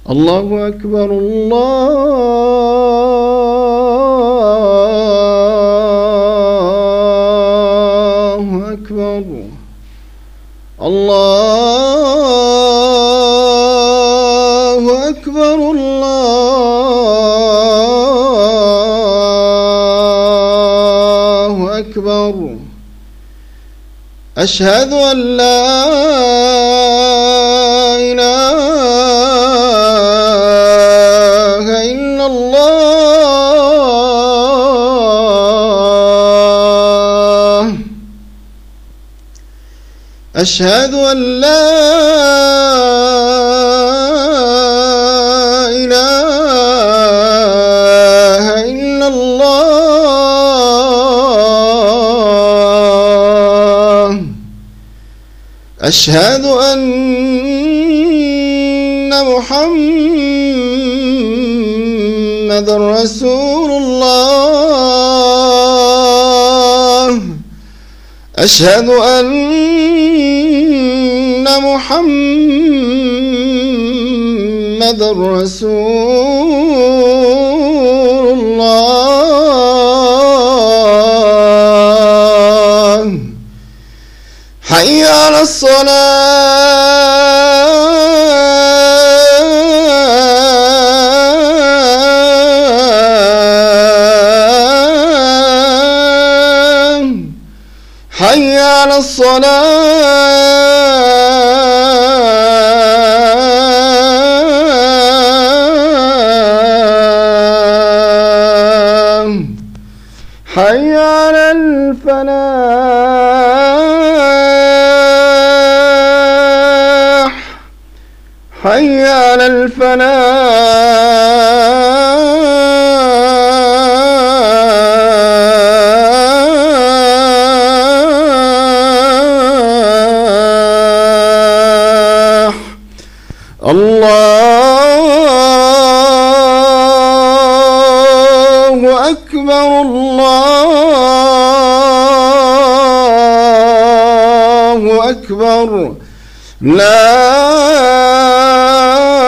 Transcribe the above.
الله أكبر الله أكبر الله أكبر الله أكبر أشهد أن لا إله إلا الله أشهد أن لا إله إلا الله أشهد أن محمد رسول الله أشهد أن محمد رسول الله حي على الصلاة حي على الصلاة حي على الفلاح حي على الفلاح الله أكبر الله أكبر لا